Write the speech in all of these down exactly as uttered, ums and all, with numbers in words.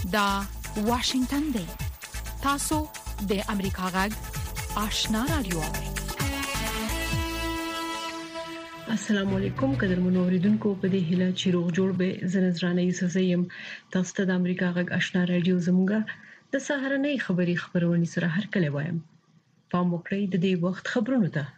دا واشنگتن دی. تاسو د امریکا غږ آشنا رادیو. السلام علیکم قدرمنو اوریدونکو، په دې هیله چې روغ جوړ به زنځرانه یوسف زیم. تاسو ته د امریکا غږ آشنا رادیو زموږه د سهارنۍ خبری خبرونه سره هر کله وایم. پام وکړئ د دې وخت خبرونه ته.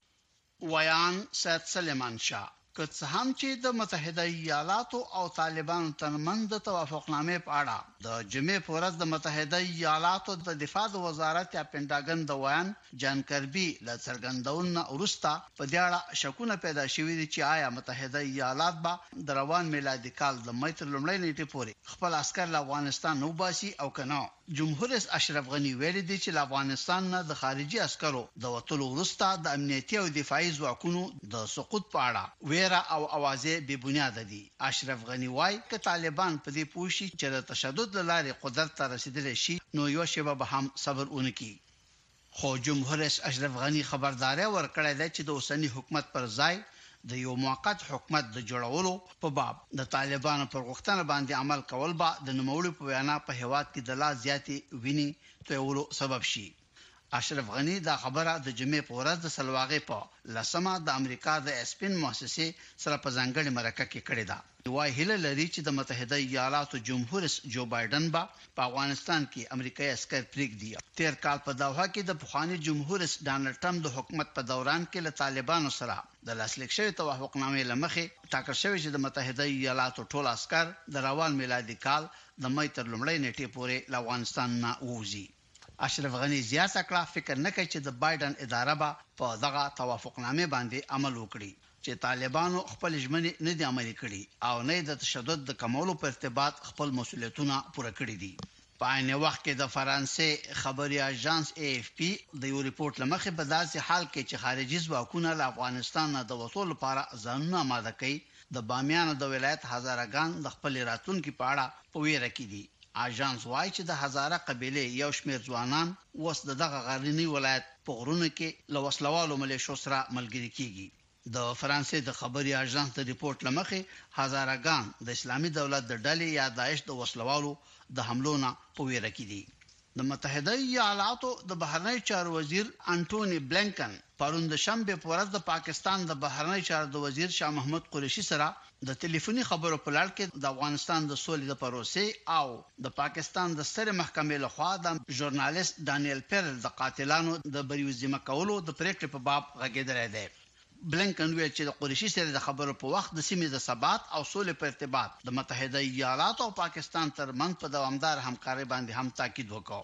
ویان سید سلیمان شاه که څه هم چې د متحده ایالاتو او طالبانو ترمنځ د توافقنامې په اړه د جمعې په ورځ د متحده ایالاتو د دفاع وزارت یا پینټاګن د ویان جان کربي له څرګندونې وروسته په دې اړه شکونه پیدا شوې دي چې آیا متحده ایالات به د روان میلادي کال د مې تر لومړۍ نیټې پورې خپل عسكر له افغانستان وباسي او کنه. جمهور رئیس اشرف غنی ویلي دی چې افغانستان نه د خارجي عسکرو د وټولو وروسته د امنیتي او دفاعي ځواکونو د سقوط په اړه ویره او اوازې بې بنیاده دي. اشرف غنی وايي چې طالبان په دې پوښي چې د تشدد لارې قدرت ته رسیدلی شي نو یو شی به هم صبر ونکړي. خو جمهور رئیس اشرف غنی خبرداري ورکړې ده چې د اوسنی حکومت پر ځای د یو موقت حکومت د جوړولو په باب د طالبانو پر غوښتنه باندې عمل کول به د نوموړي په وینا په هیواد کې د لا زیاتې ویني تویولو سبب شي. اشرف غنی دا خبره د جمعې په ورځ د سلواغې په لسمه د امریکا د اسپین مؤسسې سره په ځانګړي مرکه کې کړې ده. وايي هله لري چې د متحده ایالاتو جمهور رئیس جو بایدن به په افغانستان کې امریکایي عسكر پریږدي. تیر کال په دوحه کې د پخوانی جمهور رئیس ډانلډ ټرمپ د حکومت په دوران کې له طالبانو سره د لاسلیک شوی توافقنامې لمخې ټاکل شوی چې د متحده ایالاتو ټول عسكر د روان میلادي کال د مې تر لومړۍ نیټې پورې له افغانستان نه ووځي. اشرف غنی زیاته کړه فکر نه کوي چې د بایدن اداره به په دغه توافقنامې باندې عمل وکړي چې طالبانو خپل ژمنې نه دي عملي کړي او نه د تشدد د کمولو په ارتباط خپل مسؤلیتونه پوره کړي دي. په عین وخت کې د فرانسې خبري اژانس اے اف پی د یو ریپورت لمخې په داسې حال کې چې خارجي ځواکونه له افغانستان نه د وټول لپاره ځانونه آماده کوي د بامیان د ولایت هزارهګان د خپل راتلونکو په اړه په ویره کې دي. اژانس وايي چې د هزاره قبيله یو شمېر ځوانان وس دغه غرنی ولایت په غرونو کې له وسلوالو ملیشو سره ملګری کیږي. د فرانسې د خبري اژانس د ریپورت لمخې هزارهګان د اسلامي دولت د ډلې یا داعش د وسلوالو د حملو نه په ویره کې دي. د متحده ایالاتو د بهرنی چارو وزیر انټونی بلنکن پرون د شنبه په ورځ د پاکستان د بهرنی چارو د وزیر شاه محمود قریشي سره د ټلیفوني خبرو په لړ کې د افغانستان د سولې د پروسې او د پاکستان د ستر محکمې لخوا د ژورنالیست دانیل پیرل د قاتلانو د بریوزیمه کولو د پریکړې په باب غږیدل دی. بلنکن ویل چې د قریشي سره د خبرو په وخت د سیمې د ثبات او سولې په ارتباط د متحده ایالاتو او پاکستان ترمنځ په دوامدار همکاري باندې هم تاکید وکړ.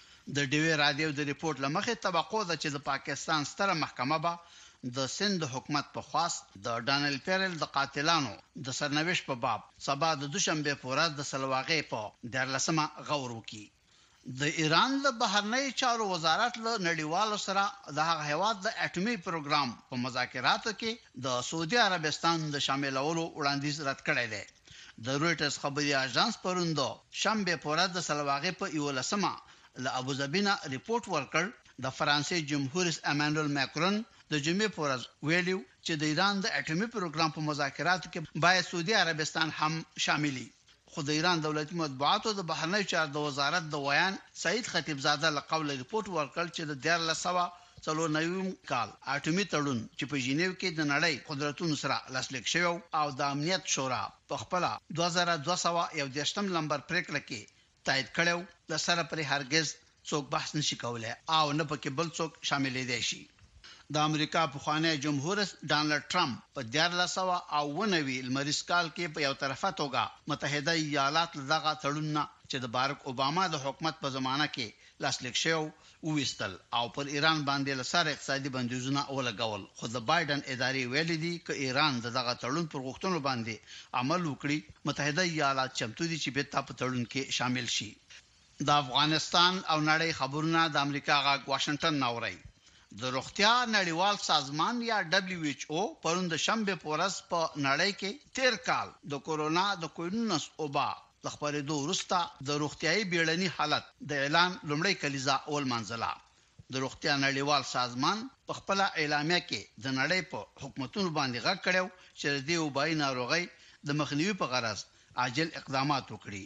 د ډیوی رادیو د ریپورت لمخې توقع ده چې د پاکستان ستره محکمه به د سند حکومت په خواست د ډانل پیرل د قاتلانو د سرنوشت په باب سبا د دوشنبه په ورځ د سلواغې په دیارلسمه غور وکړي. د ایران د بهرنی چارو وزارت له نړیوالو سره د هغه هیواد د اټومي پروګرام په مذاکراتو کې د سعودي عربستان د شاملولو وړاندیز رد کړی دی. د رويټرز خبري اژانس پروندو شنبه په ورځ د سلواغې په یولسمه له ابوظبي نه ریپورت ورکړ. د فرانسې جمهور رئیس امانوئل ماکرون د جمعې په ورځ ویلو چې د ایران د اټومي پروګرام په مذاکراتو کې باید سعودي عربستان هم شاملي. خو د ایران دولتي مطبوعاتو د بهرنی چارو د وزارت د ویان سعید خطیبزاده له قول ریپورت ورکړ چې د دیارلسمه څلور نویم کال اټومي تړون چې په ژینیو کې د نړۍ قدرتونو سره لاسلیک شوی او د امنیت شورا په خپل دوه زره دوه سوه یو دیشتم نمبر پریکړه کې تایید کړو د سره پر هرگز څوک بحث نشي کولای او نه پکې بل څوک شاملې دي شي. د امریکا پخوانی جمهور رئیس ډانلډ ټرمپ په دیارلسمه او ونوي لمریز کال کې په یو طرفه توګه متحده ایالات دغه تړون چې د بارک اوباما د حکومت په زمانه کې لاسلیک شو وېستل او پر ایران باندې لسره اقتصادي بندیزونه ولګول. خو د بایدن ادارې ویلي دي چې ایران دغه تړون پر غوښتنو باندې عمل وکړي متحده ایالات چمتو دي چې به تاسو تړون کې شامل شي. د افغانستان او نړۍ خبرونه د امریکا غاګ واشنگټن ناوړي. د روغتیا نړیوال سازمان یا دبليو ایچ او پرون د شنبه په ورځ په نړۍ کې تیر کال د کورونا د کووډ ناینټین وبا د خبرېدو وروسته د روغتيایي بیړني حالت د اعلان لومړی کلیزه اول منځله. د روغتیا نړیوال سازمان په خپل اعلامیه کې د نړۍ په حکومتونو باندې غږ کړو چې د وبای ناروغي د مخنیوي په غرض عاجل اقدامات وکړي.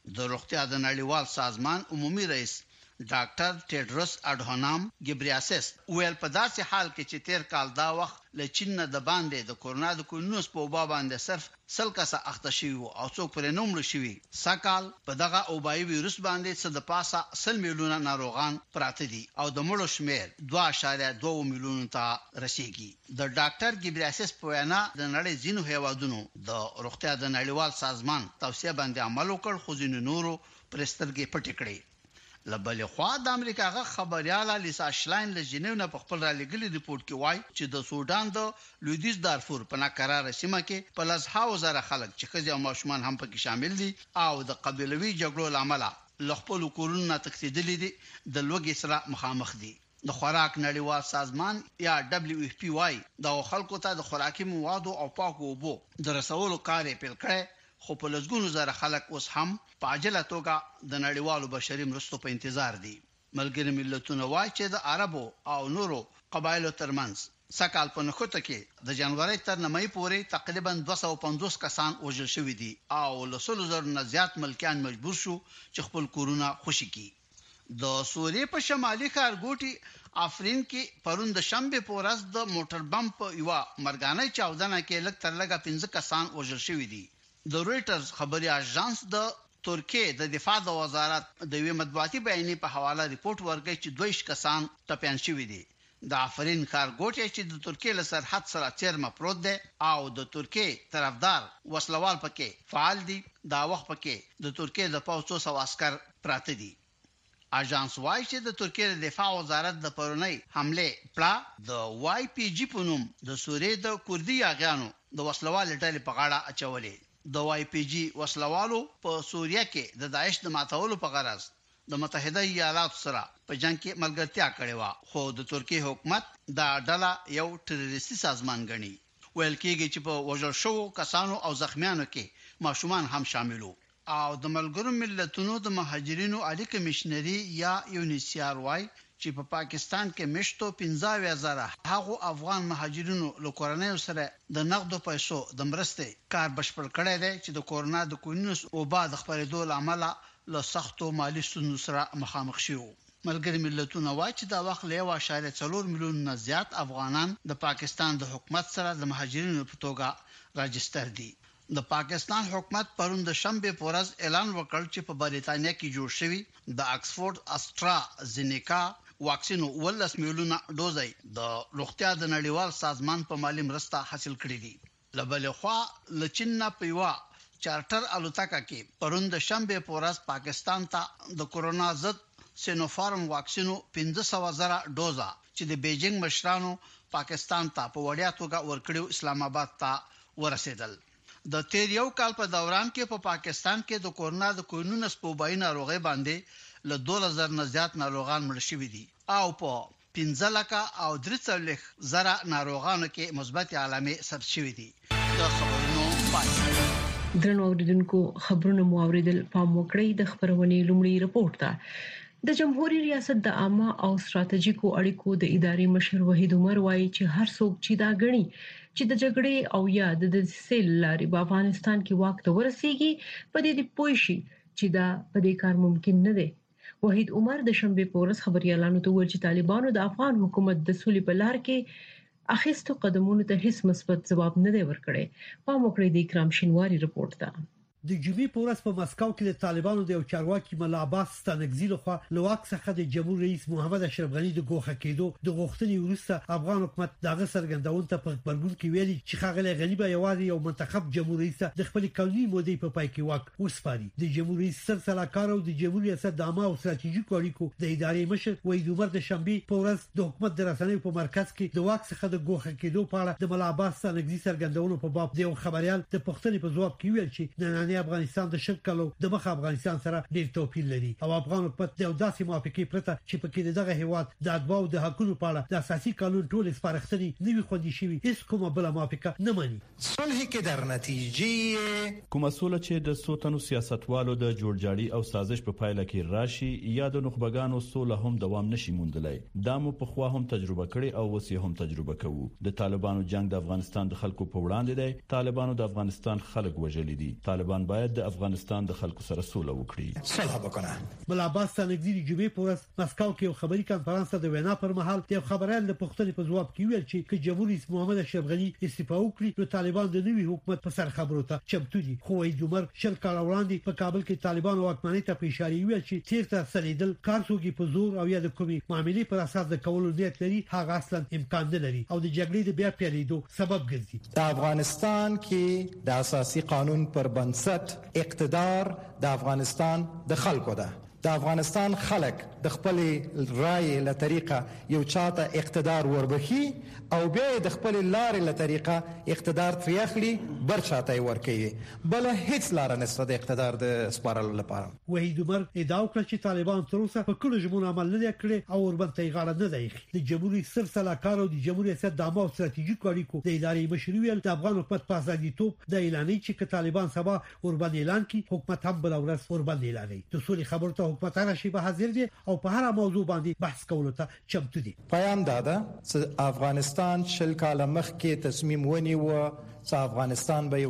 د روغتیا د نړیوال سازمان عمومي رئیس ډاکټر ټیډروس اډهانام ګبریاسس ویل په داسې حال کې چې تیر کال دا وخت له چین نه د باندې د کورونا د کورونوس په وبا باندې صرف سل کسه اخته شوی او څوک پرې نوم لشي سکهال په دغه اوبایي ویروس باندې څه د پاسه سل میلیونه ناروغان پراته دي او د مړو شمیر دوه اعشاریه دوه میلیونه ته رسیدي د ډاکټر ګبریاسس په وینا د نړۍ ځینو هیوادونو د روغتیا د نړیوال سازمان توصیه باندې عمل وکړ خو ځینو نورو پرسترګې پټې کړې لبل خو د امریکا غ خبرياله لیسا شلاین له جنیو نه په خپل را لګلي ریپورت کې وایي چې د سودان د لویدیز دارفور په ناقرار سیمه کې په لزهاو زره خلک چې خځې او ماشومان هم پکې شامل دي او د قبيلوي جګړو لامل له خپل کورونو تکتیدلې دي د لوګي سره مخامخ دي د خوراک نړیوال سازمان یا دبليو اف پی واي د خلکو ته د خوراکي موادو او پاکو اوبو د رسولو کار پیل کړي خو په لږونو زره خلک اوس هم په عاجله توګه د نړیوالو بشري مرستو په انتظار دي ملګری ملتونه وايي چې د عربو او نورو قبایلو ترمنځ سکهال په نخوته کې د جنوري تر مې پورې تقریبا دوه سوه پنځوس کسان وژل شوي دي او له سلو زرو نه زیات ملکیان مجبور شو چې خپل کورونه خوشي کړي د سوریې په شمالي ښارګوټي افرین کې پرون د شنبه په ورځ د موټر بم په یو مرګانه چاودنه کې لږ تر لږه پنځه کسان وژل شوي دي د رويټرز خبري اژانس د ترکیه د دفاع د وزارت د وی مطبوعاتي بیانیې په حواله ریپورت ورکړی چې دوه کسان ټپيان شوي دي د افرین ښارګوټي چې د ترکیه له سرحد سره چیرمه پروت دی او د ترکیه طرفدار وسلوال پکې فعال دي دا وخت پکې د ترکیه د پوځو سو عسكر پراته دي اژانس وايي چې د ترکیه د دفاع وزارت د پرونی حمله پلا د واي پی جی په نوم د سوریې د کوردي اغیانو د وسلوال ډلې په غاړه اچولې د واي پی جی وسلوالو په سوریه کې د داعش د ماتولو په غرض د متحده ایالاتو سره په جنگ کې ملګرتیا کړې و خو د ترکیه حکومت دا ډله یو ټیرریستي سازمان ګڼي ویل کېږي چې په وژل شو کسانو او زخمیانو کې ماشومان هم شاملو او د ملګرو ملتونو د مهاجرینو عالی کمشنري یا یونیسیار وايي چې په پاکستان کې مشتو پنځه هزار هغه افغان مهاجرینو له کورنۍ سره د نقدو پیسو د مرستې کار بشپړ کړی دی چې د کورونا د کورونوس او بعد خبرېدو لامل له سختو مالی ستونزو سره مخامخ شو ملګری ملتونه وايي چې دا وخت له یو اعشاریه څلور میلیون نه زیات افغانان د پاکستان د حکومت سره د مهاجرینو په توګه راجستر دي د پاکستان حکومت پرون د شنبه په ورځ اعلان وکړ چې په بریتانیا کې جوړ شوی د اکسفورد استرا زینیکا واکسینو ولس میلیونه ډوزي د روغتیا د نړیوال سازمان په مالی مرسته حاصل کړې دي لبل خو لچین په یو چارټر الوتکه کې پرون د شنبه په ورځ پاکستان ته د کورونا ضد سینوفارم واکسینو پنځه سوه زره ډوزه چې د بیجینګ مشرانو پاکستان ته په وړیا توګه ورکړیو اسلام آباد ته ورسېدل د تیر یو کال په دوران کې په پا پاکستان کې د کورونا د کورونوس په وبای ناروغي باندې له دوه زره نه زیات ناروغان مړ شوي دي او په پنځه لکه او درې څلوېښت زره ناروغانو کې مثبت علامې ثبت شوي دي د خبرونو پای درنو اوریدونکو خبرونه مو اوریدل پام وکړئ د خبرونې لومړی رپورت ته د جمهوریت ریاست د عامه او ستراتیژیکو اړیکو د ادارې مشر وحید عمر وایي چې هر څوک چې دا غني چې د جګړې او یا د سیل لارې په افغانستان کې واک ته ورسیږي په دې د پوي شي چې دا په دې کار ممکن نه دی وحید عمر د شنبه په ورځ خبريالانو ته وویل چې طالبانو د افغان حکومت د سولې په لار کې اخیستو قدمونو ته هیڅ مثبت جواب نه دی ورکړی په موکړې د اکرام شینواری رپورت ته د جمعې په ورځ په مسکو کې د طالبانو د یو چارواکي ملا عباس ستانکزي لخوا لواک څخه د جمهور رئیس محمد اشرف غنی د ګوښه کېدو د غوښتنې وروسته افغان حکومت دغه سرګندون ته په خبرګون کې ویلي چې خاغلی غنی به یوازې یو منتخب جمهور رئیس د خپل قانوني مودې په پای کې واک وسپاري د جمهور رئیس سر سلاکار او د جمهور ریاست د عامه او ستراتیژیکو اړیکو د ادارې مشر وحید عمر د شنبه په ورځ د حکومت د رسنیو په مرکز کې د واک څخه د ګوښه کېدو په اړه د ملا عباس ستانکزي سرګندونو په باب د یو خبريال د پښتنې په ځواب کې ویل چې نننی افغانستان د کلو د مخ افغانستان سره ډیر توپیر لري او افغان حکومت د داسې موافقې پرته چې پکې دغه هیواد د ادباو د حقوقو په اړه د اساسي قانون ټول سپارښتنې نوي خوندي شوی هیڅ کومه بل موافقه نه مني صلح کې در نتیجه کومه صلح چې د سوتنو سیاستوالو د جوړجاړي او سازش په پایله کې راشي یا د نخبګانو صلح هم دوام نشي موندلای دا مو په خوا هم تجربه کړي او وسی هم تجربه کوو د طالبانو جنگ د افغانستان د خلکو په وړاندې دی طالبانو د افغانستان خلک وژلي دي طالبانو طالبان باید د افغانستان د خلکو سره سوله وکړي. صلح وکړه. ملا عباس تنګزی جمعې پورس مسکو کې خبري کانفرنس د وینا پر مهال د خبريال د پښتنې په ځواب کې ویل چې ک جمهور رئیس محمد اشرف غنی استعفا وکړي نو طالبان د نوي حکومت په سر خبرو ته چمتو دي. خو وحید عمر شل کال وړاندې په کابل کې طالبان واکمنۍ ته په اشاره ویل چې تیرته سلیدل کارسوګي په زور او یا د کومي معاملې پر اساس د کولو نیت لري هغه اصلا امکان نه لري او د جګړې د بیا پیلېدو سبب ګرځي. د افغانستان کې د اساسي قانون پر بنسټ اقتدار د افغانستان د خلکو ده. د افغانستان خلک د خپل رائے له طریقه یو چاته اقتدار وربخي او بیا د خپل لارې له طریقه اقتدار تریخلي بر چاته ورکوي بل هیڅ لار نشته د اقتدار د سپارلو لپاره. وحید عمر ادعا وکړه چې طالبان تر اوسه په کلو ژمنو عمل نه کړی او وربنته غاړه نه دی. د جمهوریت سر سلاکار او د جمهوریت ریاست د عامه ستراتیژیک اړیکو د ادارې مشروعیت د افغان حکومت په ازادیتوب د اعلاني چې طالبان سبا وربند اعلان کی حکومت هم بل ورځ وربند اعلاني. د سولې خبرو ته حکومت هغه شی به حاضر دي او په هر موضوع باندې بحث کولو ته چمتو دي. پیام داده چې افغانستان شل کال مخکې تصمیم ونیو چې افغانستان به یو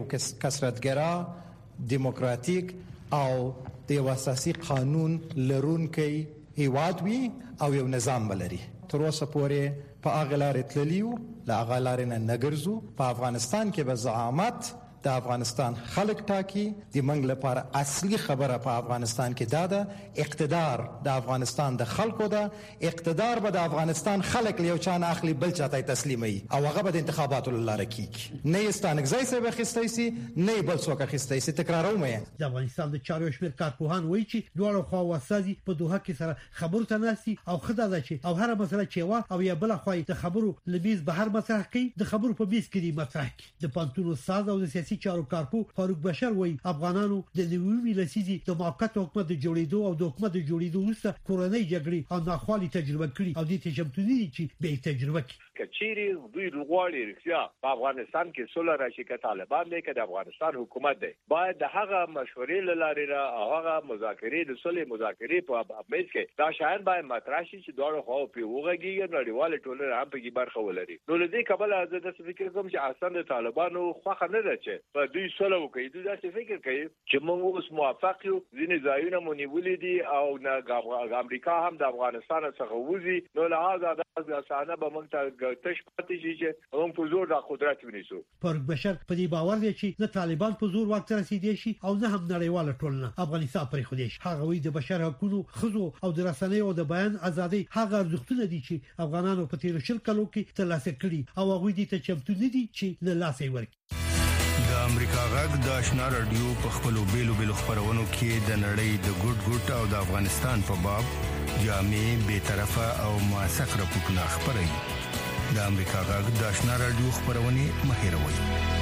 کثرتګرا دیموکراتیک او د یو اساسي قانون لرونکی هیواد وي او یو نظام بلري. تر اوسه پورې په هغه لارې تللیو لا هغه لارې نه نګرځو. په افغانستان کې به زعامت د افغانستان خلک ټاکي. د منګ لپاره اصلي خبره په افغانستان کې دا ده اقتدار د افغانستان د خلکو ده. اقتدار به د افغانستان خلک له یو چا نه اخلي بل چاته تسلیمي او هغه به د انتخاباتو لاره کیږي. نه ستانګزای سه بخښتای سي نه بل څوک خښتای سي. تکراروم یې د افغانستان د چارو شمیر کارپوهان وایي چې دوه خوا وسازي په دوه کې سره خبرو ته ناسي او خدای دا چې او هر مسله چې وا او یا بل خو د خبرو لبیز به هر مطرح کوي د خبرو په بیس کې دی مطرح کوي. د پانتونو ساز او د سیاسي چارو کارپو فاروق بشر وایي افغانانو د نوي لسیزي د موقت حکومت د جوړېدو او د حکومت د جوړېدو وروسته کورنۍ جګړې او ناخوالي تجربه کړې او د تجربه دي چې به تجربه کړي. کچيري دوی لغواړي رښتیا په افغانستان کې سوله راشي که طالبان دی که د افغانستان حکومت دی باید د هغه مشورې لاري را هغه مذاکرې د سولې مذاکرې په ابمیز کې دا شاید باید مطرح شي چې دوه خو په وګړي نړیوال ټولنه هم په کې برخه ولري. نو لدې کبل از د فکر کوم چې اصلا د طالبانو خوخه نه ده چې په دوی سوله وکړي. دوی دا فکر کوي چې موږ اوس موافق یو ځینې ځایونه مونږ دي او د امریکا هم د افغانستان څخه وځي. نو لهدا د اسانه به موږ تش پاتې شي چې هم په زور د قدرت ونیسو. فاروق بشر په دې باور دی چې نه طالبان په زور واک ته رسیدي شي او نه هم نړیواله ټولنه افغانستان پرې خو دي. هغه وی د بشر حقوقو خزو او د رسنیو او د بیان ازادي هغه ارزښتونه دي چې افغانانو په تیر شل کلو کې ترلاسه کړي او هغه دي ته چمتو دي چې له لاسه ورکړي. د امریکا غږ د آشنا رادیو په خپلو بیلو بیلو خبرونو کې د نړۍ د ګډ ګډ او د افغانستان په باب جامع به طرفه او موثق راپورټونه خبري. د امریکا غږ د آشنا رادیو خبرونه مهیروي.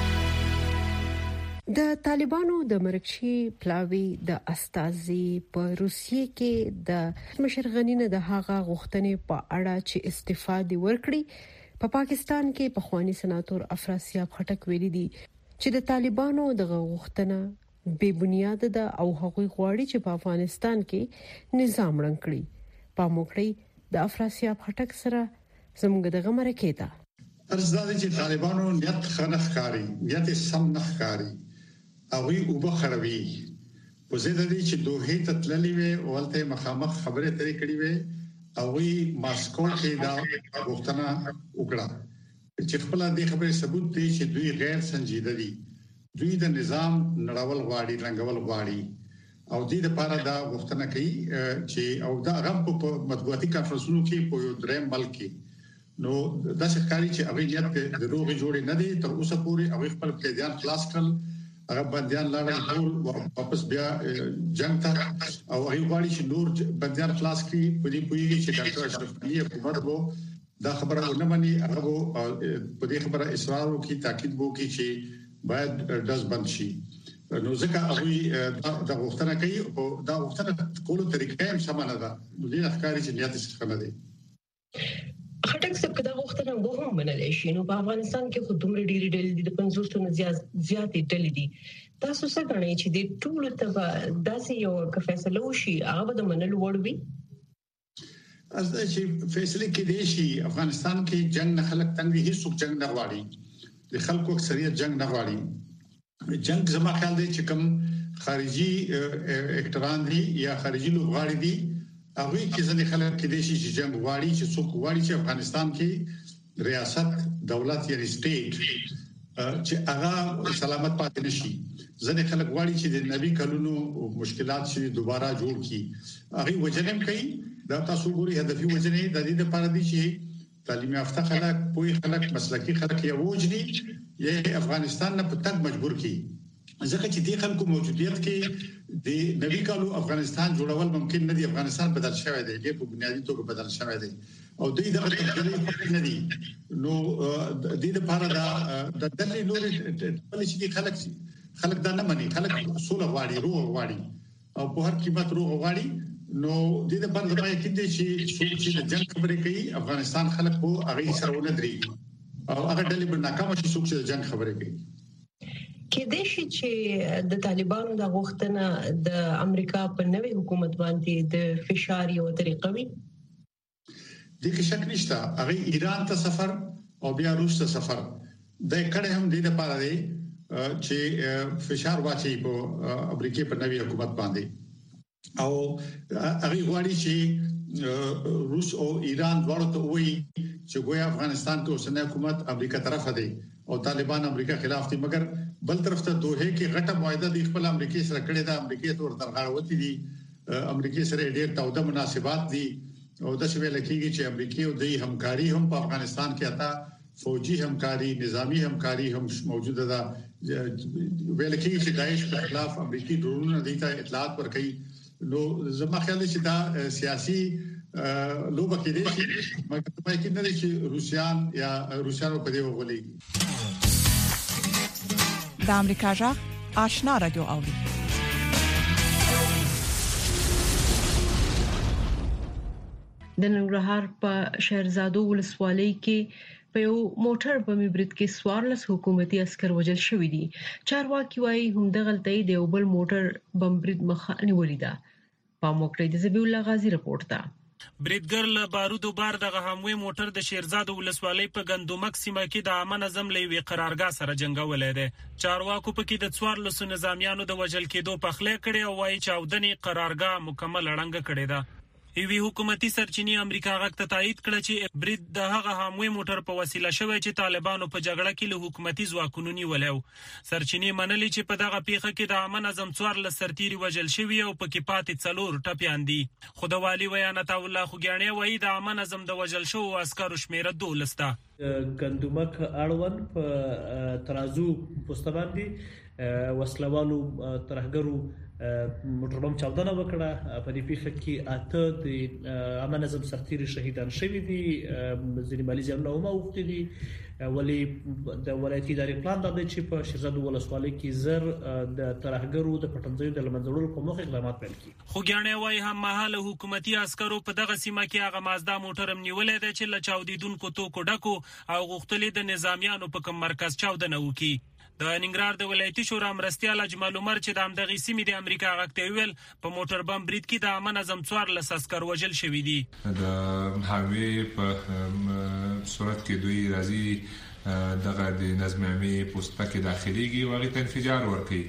د طالبانو د مرکشي پلاوی د استازي په روسیې کې د مشرغنینه د هغه غوښتنې په اړه چې استعفا دی ورکړي په پا پاکستان کې په خواني سناتور افراسیاب خټک ویلي دي چې د طالبانو د غوښتنه بے بنیاد ده او هغوی غواړي چې په افغانستان کې نظام رنګ کړي. په موکړی د افراسیاب خټک سره زموږ دغه مرکه ده. ارزاده چې طالبانو نیت خنخ کاری نیت سم نخ کاری او وی وبخروي په زیاده دي چې دوه ته تللی وي او ولته مخامخ خبره ترې کړې وي او وی ماسکو کې دا غوښتنه وکړه چې خپل دې خبره ثبوت دی چې دوی غیر سنجیده دي. دوی د نظام نړول غواړي رنګول غواړي او دې لپاره دا غوښتنه کوي چې او دا غم په مطبوعاتي کانفرنسونو کې په یو دریم ملک کې نو دا ښکاري چې هغه نیت د روغې جوړې نه دي. تر اوسه پورې هغه خپل قیدیان خلاص کړل هغه بنديان لاړل ټول واپس بیا جنگ ته او هغه غواړي چې نور بنديان خلاص کړي. په دې پوری چې ډاکټر اشرف غنی حکومت وو دا خبره ونه مني هغه په دې خبره اصرار وکړي تاکید وکړي چې باید داس بند شي. نو ځکه هغه دا غوښتنه کوي او دا غوښتنه کولو طریقې هم سمانه ده. نو دې ښکاري چې نیت څه نه دی. خټک څه کدا غوښتنه وو هم منل شي. نو په افغانستان کې خو دومره ډېری ډلې دي د پنځوس نه زیات زیاتې ډلې دي. تاسو څه غواړئ چې د ټول ته داسې یو فیصله وشي هغه د منلو وړ وي؟ از دا چې فیصله کې دی شي افغانستان کې جنگ نه خلک تنګ هیڅ څوک جنگ نه غواړي. د خلکو اکثریت جنگ نه غواړي جنگ زما خیال دی چې کوم خارجي اکټران دي یا خارجي لوبغاړي دي هغه کې ځنې خلک کې دي چې جنگ غواړي چې څوک غواړي چې افغانستان کې ریاست دولت یا سټیټ چې هغه سلامت پاتې نشي ځنې خلک غواړي چې د نوي کلونو مشکلات شي دوباره جوړ کړي هغه وجنم کوي دا تاسو ګوري هدفي وجنې د دې لپاره دي چې تعلیم یافته خلک پوهی خلک مسلکي خلک یو وجني یې افغانستان نه په تګ مجبور کړي ځکه چې دې خلکو موجودیت کې د نوي کالو افغانستان جوړول ممکن نه دی افغانستان بدل شوی دی په بنیادی توګه بدل شوی دی او دوی دغه تبدیلی نه دي نو د دې لپاره دا د دلې لوري په چې خلک خلک دا نه مني خلک سوله غواړي روغ غواړي او په هر قیمت روغ غواړي نو د دې لپاره د پای کې دي چې څوک چې د جنگ خبرې کوي افغانستان خلک وو هغه سره ونه دري او هغه ډلې به ناکام شي څوک چې د جنگ خبرې کوي کې د شي چې د طالبانو د غوښتنه د امریکا په نوې حکومت باندې د فشار یو طریقه وي د کې شک نشته هغه ایران ته سفر او بیا روس ته سفر د کړه هم د لپاره دی چې فشار واچي په امریکا په نوې حکومت باندې او هغه غواړي چې روس او ایران دواړو ته وایي چې ګویا افغانستان کې اوسنۍ حکومت امریکا طرفه دی او طالبان امریکا خلاف دي مګر بل طرف ته دوه کې غټه معاهده د خپل امریکای سره کړې ده امریکای تور ترغاړوتی دي امریکای سره ډېر تاوده مناسبات دي او د شویل کېږي چې امریکای او د همکاري هم په افغانستان کې اته فوجي همکاري نظامی همکاري هم موجوده ده ویل کېږي چې داعش په خلاف امریکای ډرونونه د اطلاعات ورکړي نو زما خیال دی چې دا سیاسي لوبه کې دي مګر په کې نه دي چې روسيان یا روسانو په دې وغولي د امریکا جغ آشنا رادیو اوري د ننګرهار په شهرزادو ولسوالۍ کې په یو موټر بمي برید کې سوارلس حکومتي عسكر وژل شوې دي چارواکي وايي هم د غلطۍ د یو بل موټر بم برید مخه نیولې ده په موکړې د زبی الله غازی رپورټ ده بریدګر له بارودو بار دغه هموي موټر د شیرزاد ولسوالۍ په غندومک سیمه کې د امن نظم لوي قرارګاه سره جنگولې ده چارواکو په کې د څوارلسو نظامیانو د وژل کېدو په خله کړي او وايي چې اودنی قرارګاه مکمل اړنګ کړي ده ایوی حکومتي سرچینی امریکا غږ ته تایید کړ چې برید د هغه هموي موټر په وسیله شوی چې طالبانو په جګړه کې له حکومتي ځواکونو نیولیو سرچینی منلي چې په دغه پیښه کې د امن اعظم څوار ل سرتيري وژل شوی او په کې پاتې څلور ټپيان دي خدوالي ویانت الله خوګیانه وایي د امن اعظم د وژل شو عسکرو شمیره دولسته ګندمک اړوند په ترازو پوسټ باندې وسلوالو ترهګرو موټر بم چاودنه وکړه په دې پیښه کې اته د امن نظم سرتیري شهیدان شوي دي ځینې مالي زیانونه هم اوښتي دي ولی د ولایتي ادارې پلان دا دی چې په شیرزاد ولسوالۍ کې زر د ترهګرو د پټنځیو د لمنځلو په مخ اقدامات پیل کړي خوګیانه وايي هم مهاله حکومتي عسکرو په دغه سیمه کې هغه مازدا موټر هم نیولې ده چې له چاودیدونکو توکو ډکو او غوښتلې د نظامیانو په کوم مرکز چاودنه وکړي د ننګرهار د ولایتي شورا مرستيال اجمل عمر چې د امدغې سیمې د امریکا غږ ویل په موټر بم برید کې د امن اعظم څوار ل عسكر وژل شوی دي د هاوی په صورت کې دوی راځي دغه د نظم عامه پوسټ کې داخليږي او غي انفجار ورکړي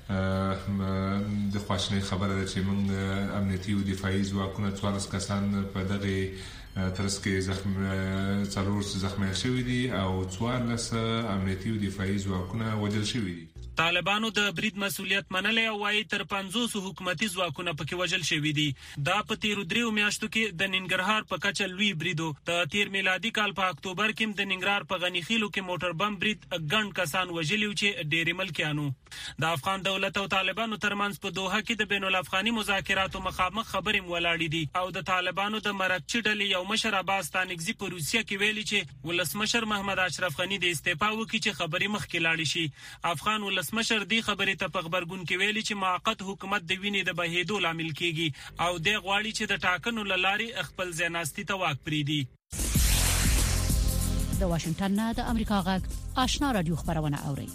د خواشنۍ خبره ده چې موږ امنیتي او دفاعي ځواکونه څوارلس کسان په دغه ترڅ کې زخم څلور زخمي شوي دي او څوارلس امنیتي او دفاعي ځواکونه وژل شوي دي طالبانو د برید مسولیت منلې او وايي تر پنځوس حکومتي ځواکونه پکې وژل شوي دي دا په تیر دریو میاشتو کې د ننګرهار په کچه لوی بریدو د تیر میلادي کال په اکتوبر کې د ننګرهار په غنیخیلو کې موټر بم برید ګڼ کسان وژلي چې ډېری ملکیانو د افغان دولت او طالبانو ترمنځ په دوحه کې د بین الافغاني مذاکراتو مخامخ خبرې ولاړې دي او د طالبانو د مرکچي ډلې یو مشر عباس تانګزي په روسیه کې ویلي چې ولسمشر محمد اشرف غنی د استعفا وکړي چې خبرې مخکې لاړې شي افغان ولسمشر دی خبرې ته په خبرګون کې ویلي چې موقت حکومت د وینې د بهېدو لامل کیږي او د غواړي چې د ټاکنو لاري خپل ځناستي ته واک پریدي د واشنگټن نه د امریکا غږ آشنا رادیو خبرونه اوري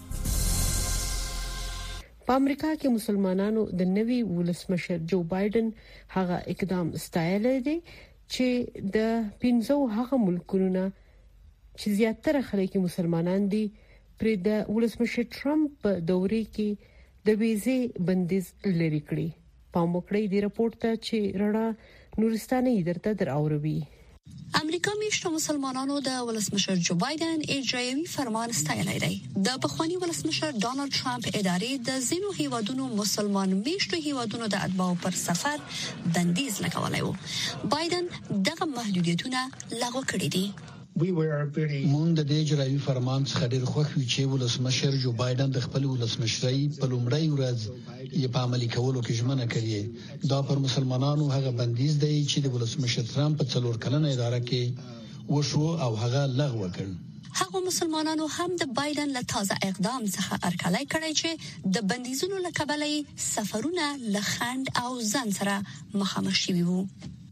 په امریکا کې مسلمانانو د نوي ولسمشر جو بایدن هغه اقدام ستایلی دی چې د پنځو هغه ملکونو چې زیاتره خلک مسلمانان دي پر د ولسمشر ټرمپ په دورې کې د ویزې بندیز لري کړی. پام وکړئ د راپورټ ته چې رڼا نورستاني درته دراوروي. امریکا میشتو مسلمانانو د ولسمشر جو بایدن اجرایوي فرمان ستایلی دی. د بخوانی ولسمشر ډانلډ ټرمپ ادارې د زینو هیوادونو مسلمان میشتو هیوادونو د اتباعو پر سفر بندیز لګولی و. بایدن دغه محدودیتونه لغوه کړي دي. مونږ د دې اجرایي فرمان څخه ډېر خوښ یو چې ولسمشر جو بایدن د خپل ولسمشرۍ په لومړۍ ورځ یې په عملي کولو کې ژمنه کړې. دا پر مسلمانانو هغه بندیز دی چې د ولسمشر ټرمپ په څلور کلنه اداره کې وشو او هغه لغوه کړ. هغه مسلمانانو هم د بایدن له تازه اقدام څخه ارکلای کړی چې د بندیزونو له کبله سفرونه لخند او ځان سره مخامخ شوي وو.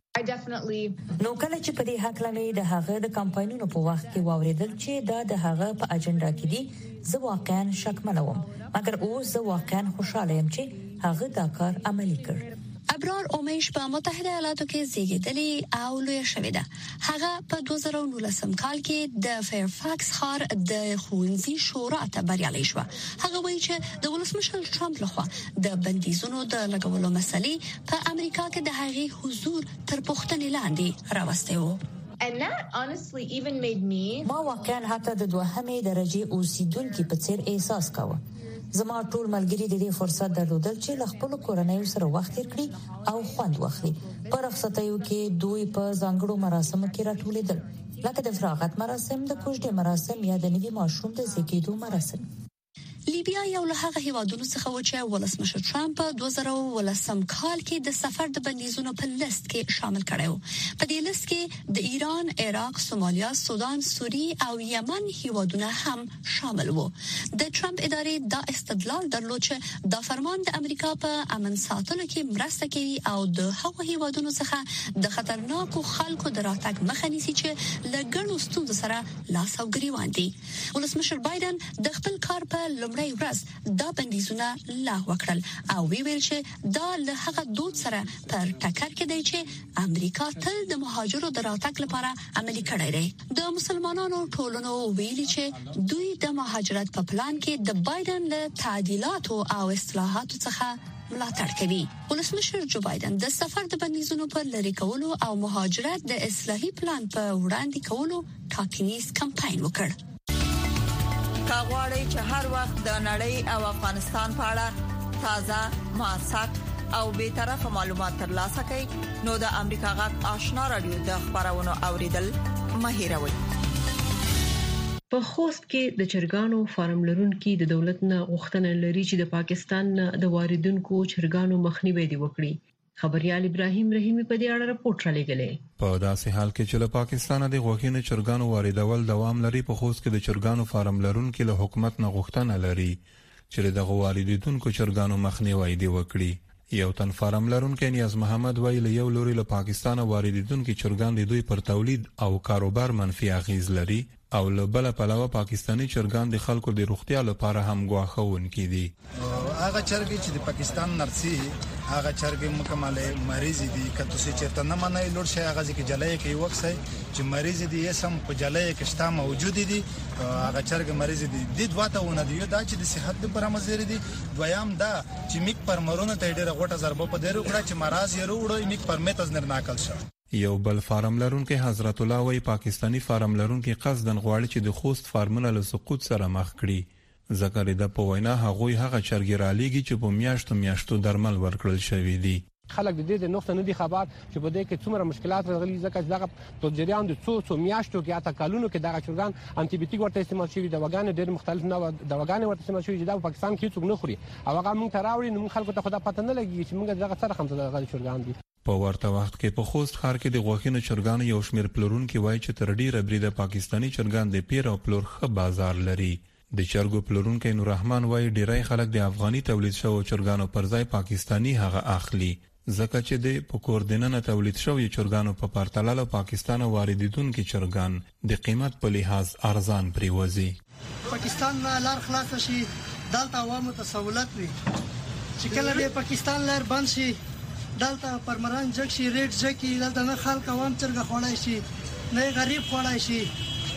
نو کله چې په دې حق لمه د هغه د کمپاینونو په وخت کې واوریدل چې دا د هغه په اجنډا کې دي، زه واقعا شکمن وم، مګر اوس زه واقعا خوشاله یم چې هغه دا کار عملي کړ. ابرار اومیش په متحده ایالاتو کې زیږیدلی او لوی شوې ده. هغه په دوه زره او نولسم کال کې د فیرفاکس ښار د ښوونځي شورا ته بریالۍ شوه. هغه وایي چې د ولسمشر ټرمپ لخوا د بندیزونو د لګولو مسلې په امریکا کې د هغې حضور تر پوښتنې لاندې راوستی و. And that honestly even made me ما واقعا حتی د دوهمې درجه اوسیدونکو په څیر احساس کاوه. زما ټول ملګری د دې فرصت درلودل چې خپل کورنۍ سره وخت تیر کړي او خوند واخلي. پر رخصتیو کې دوی په ځانګړو مراسمو کې راټولېدل، لکه د فراغت مراسم، د کوژدې مراسم یا د نوي ماشوم د زیږیدو مراسم. لیبیا یو له هغه هیوادونو څخه و چې ولسمشر ټرمپ په دوه زره او ولسم کال کې د سفر د بندیزونو په لیست کې شامل کړی و. په دې لیست کې د ایران، عراق، سومالیا، سودان، سوریه او یمن هیوادونه هم شامل وو. د ټرمپ ادارې دا استدلال درلود چې دا فرمان د امریکا په امن ساتلو کې مرسته کوي او د هغو هیوادونو څخه د خطرناکو خلکو د راتګ مخه نیسي چې له ګڼو ستونزو سره لاس او ګریوان دي. ولسمشر بایدن د خپل کار په لومړۍ ورځ دا بندیزونه لغوه کړل او ویل چې دا له هغه دود سره پر ټکر کې دی چې امریکا تل د مهاجرو د راتګ لپاره عملي کړی دی. د مسلمانانو ټولنو ویلي چې دوی د مهاجرت په پلان کې د بایدن له تعدیلاتو او اصلاحاتو څخه ملاتړ کوي. ولسمشر جو بایدن د سفر د بندیزونو په لری کولو او مهاجرت د اصلاحي پلان په وړاندې کولو ټاکنیز کمپاین وکړ. کاغوري چې هر وخت د نړۍ او افغانستان په اړه تازه، موثق او به طرفه معلومات ترلاسه کړئ نو د امریکا غږ آشنا رادیو د خبرونو اوریدل مه هیروئ. په خوست کې د چرګانو فارم لرونکو د دولت نه غوښتنه لري چې د پاکستان د واردونکو چرګانو مخنیوي دی وکړي. خبريال ابراهيم رحيمي په دې اړه راپورټ را لګلې. په داسې حال کې چې له پاکستانه د غوښینو چرګانو واردول دوام لري، په خوست کې د چرګانو فارم لرونکو له حکومت نه غوښتنه لري چې د واردونکو چرګانو مخنیوي دی وکړي. یو تن فارم لرونکو نیاز محمد ویل یو لوري له پاکستانه واردونکو چرګان د دوی پر تولید او کاروبار منفي اغیز لري او له بل پلوه پاکستانی چرګان د خلکو د روغتیا لپاره هم غواخونکي دي. هغه چرګي چې د پاکستان نرسي هغه چرګي مکمله مریض دي، کته چې ته نه منای لور شي هغه ځکه جلای کوي وکسي چې مریض دي یې سم په جلای کې شته موجود دي. هغه چرګ مریض دي د دواته ونه دي دا چې د صحت لپاره مزیر دي. دویم دا چې میک پر مرونه ته ډیره غوټه ضربه په ډیره وکړه چې مرز یې وروړو میک پر میت از نرناکل شو. یو بل فارم لرونکو حضرت الله وی پاکستانی فارم لرونکو قصدن غواړي چې د خوست فارمونه له سقوط سره مخ کړي. ذکر د په وینا هغوی هغه چرګ را لېږي چې په میاشتو میاشتو درمل ورکړل شوی دي. خلک د دې د نقطه نه دي خبر چې په دې کې څومره مشکلات راغلي، ځکه چې دغه په جریان د څو څو میاشتو کې اته کالونو کې دغه چرګان انټي بیوټیک ورته استعمال شوی، دواګان ډېر مختلف نه دواګان ورته استعمال شوی چې دا په پاکستان کې څوک نه خوري او هغه موږ ته راوړي نو خلکو ته خدا پته نه لګي چې موږ دغه سره خمسه دغه چرګان دي. په ورته وخت کې په خوست ښار کې د غوښینو چرګانو یو شمېر پلورونکي وایي چې تر ډیره بریده پاکستانی چرګان د پیر او پلور ښه بازار لري. د چرګو پلورونکي نور رحمان وایي ډیری خلک د افغاني تولید شوو چرګانو پر ځای پاکستانی هغه اخلي، ځکه چې د پکوردننه تولید شوی چرګانو په پرتله له پاکستان واردیدونکو چرګان د قیمت په لحاظ ارزان پریوزي. پاکستان نه لار خلاص شي دلته عوامو ته سہولت وي چې کله د پاکستان لار بند شي دلته پرمران جګ شي ریټ ځکه دلته نه خلک عوام چرګ خوړای شي نه غریب خوړای شي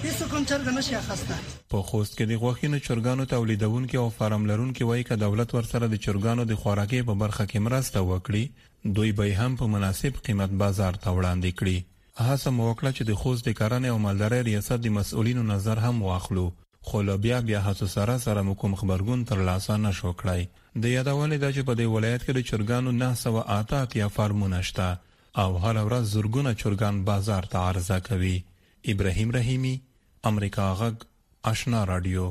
هیڅ کوم چرګ نشي اخسته. په خوست کې د غوښینو چرګانو تولیدونکو او فارم لرونکو وایي ک دولت ورسره د چرګانو د خوراکي په برخه کې مرسته وکړي دوی به هم په مناسب قیمت بازار ته وړاندې کړي. هڅه مو وکړه چې د خوست د کرنې او مالدارۍ ریاست د مسؤلینو نظر هم واخلو خو بیا بیا هڅو سره سره مو کوم خبرګون تر لاسه نشو کړای. د یادولې د چې په دې ولایت کې د چرګانو نه سوه اته اتیا فارمونه شته او هر ورځ زرګونه چرګان بازار ته عرضه کوي. ابراهیم رحیمی، امریکا غږ، آشنا رادیو.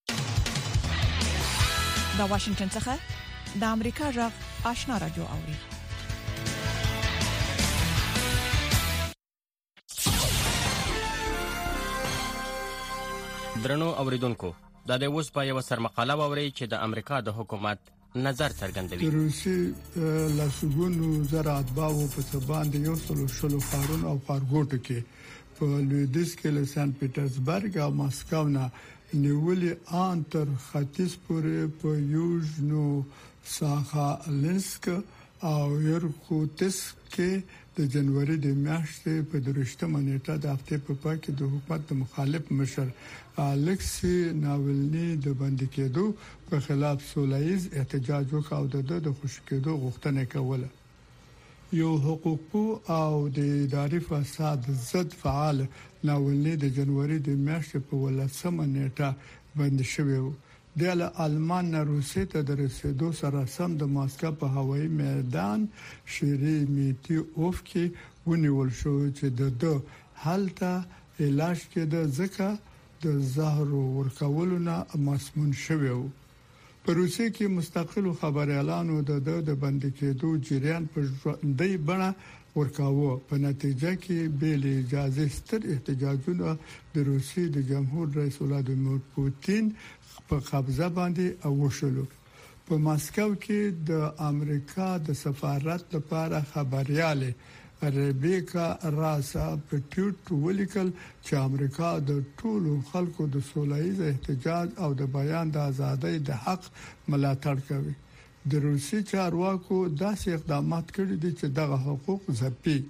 د واشنگټن څخه د امریکا غږ آشنا رادیو اوري. درنو اوریدونکو دا د اوس په یو سرمقاله ووري چې د امریکا د حکومت نظر څرګندوي. روسي لاسګونو زراعت باو په سبان د یو سلو شلو خارون او خارګوټو کې په لویدیس کې له سن پیټرزبرګ او ماسکو نه نیولې ان تر ختیځ پورې په یوژنو ساخالنسک او یرکوتسک کې د جنوري د میاشتې په درشتمه نیټه د هفته په پای کې د حکومت د مخالف مشر الکسی ناولنی د باندې کېدو په خلاف سولهییز احتجاج وکاو د د خوشی کېدو غوښتنه کوله. یو حقوقو او د اداري فساد ضد فعال ناولنی د جنوري د میاشتې په ولسمه نیټه باندې شوی و. د آلمان نه روسیې ته د رسیدو سره سم د ماسکو په هوایي میدان شېرېمیتیوف کې ونیول شو چې د د حالت علاج کې د زکه د زهر ورکولو نه مسمون شوی و. په روسیې کې مستقل خبر اعلان د د بند کېدو جریان په ژوندۍ بڼه ورکاوه. په نتیجه کې بل اجازه ستر احتجاجونه د روسیې د جمهور رئیس ولادیمیر پوتین په قبضه باندې اوښلو. په ماسکو کې د امریکا د سفارت لپاره خبرياله ریبیکا راسا په ټویټ ولیکل چې امریکا د ټولو خلکو د سولهییز احتجاج او د بیان د ازادۍ د حق ملاتړ کوي. د روسي چارواکو داسې اقدامات کړي دي چې دغه حقوق ځپي.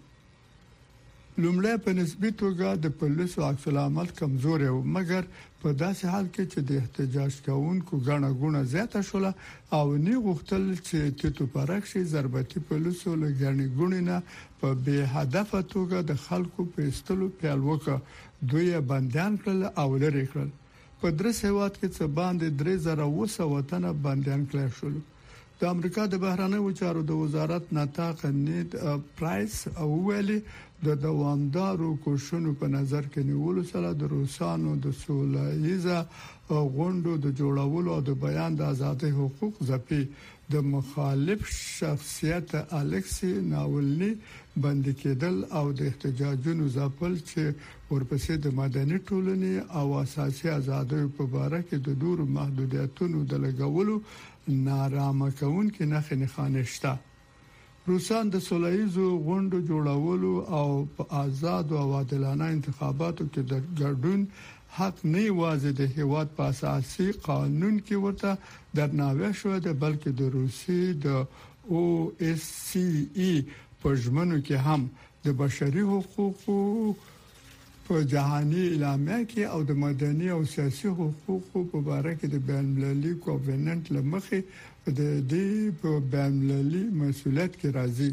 لومړی په نسبي توګه د پولیسو عکس العمل کمزوري و مګر په داسې حال کې چې د احتجاج کوونکو غاڼه غونه زیاته شوله او نی غوښتل چې تیتو پرخشي ضربتي پولیسو له غاڼې غونه نه په به هدف توګه د خلکو په استلو پیل وکړ. دوی بندیان کړل او لري کړل. په درس هواد کې څه باندې درې زره وسو تنه بندیان کړل شول. د امریکا د بهرانه چارو د وزارت نطاق نیډ پرایس او ویلي د دوامدارو کوششونو په نظر کې نیولو سره د روسانو د سولهییز غونډو د جوړولو او د بیان د ازادۍ حقوق ځپي. د مخالف شخصیت الکسی ناولنی بند کېدل او د احتجاجونو ځپل چې ورپسې د مدني ټولنې او اساسي ازادۍ په اړه کې د ډور محدودیتونو د لګولو نارامه کوونکې نه خنخانه شته. روسان د سولهییزو غونډو جوړولو او په آزاد او عادلانه انتخاباتو کې د ګډون حق نه یوازې د هیواد په اساسي قانون کې ورته درناوی شو بلکې د روسي د او اس سي ای په ژمنو کې هم د بشري حقوقو په جهاني اعلامیه کې او د مدني او سیاسي حقوقو په اړه کې د بین المللي کووننت لمخې د دې په بین المللي مسؤلیت کې راځي.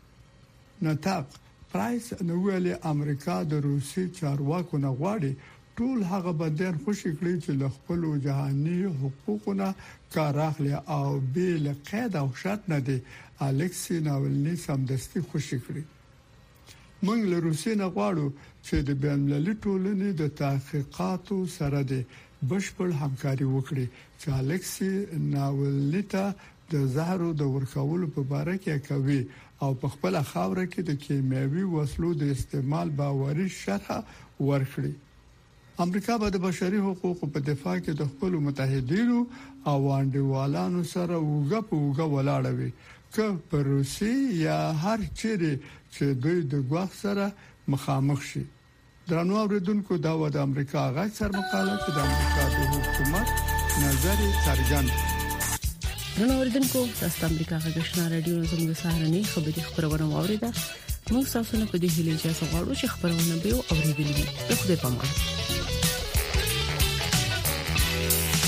نطاق پرایس نو ویلي امریکا د روسي چارواکو نه غواړي ټول هغه بدن خوشی کړی چې له خپل جهاني حقوقونه کار اخلي او بل قید او شرط نه دي. الکسی ناولنی سمدستي خوشی کړی. موږ له روسي نه غواړو چې د بین المللي ټولنې د تحقیقاتو سره د بشپړ همکاري وکړي چې الکسی ناولنی ته د زهرو د ورکولو په اړه کې کوي او په خپل خاوره کې د کیمیاوي وسلو د استعمال باوري شرح ورکړي. امریکا به د بشري حقوقو په دفاع کې د خپل متحدینو او انډیوالانو سره وګه په وګه ولاړ وي که په روسي یا هر چیرې چې دوی د ګواښ سره مخامخ شي. درنو اوریدونکو دا و د امریکا غږ سر مقاله چې د امریکا د حکومت نظر څرګند. درنو اوریدونکو تاسو د امریکا غږ آشنا رادیو زموږ سهارنی خبري خبرونه واوریده. موږ تاسو نه په دې هیله چې تاسو غواړئ چې خبرونه به اوریدلې وي. په دې پامه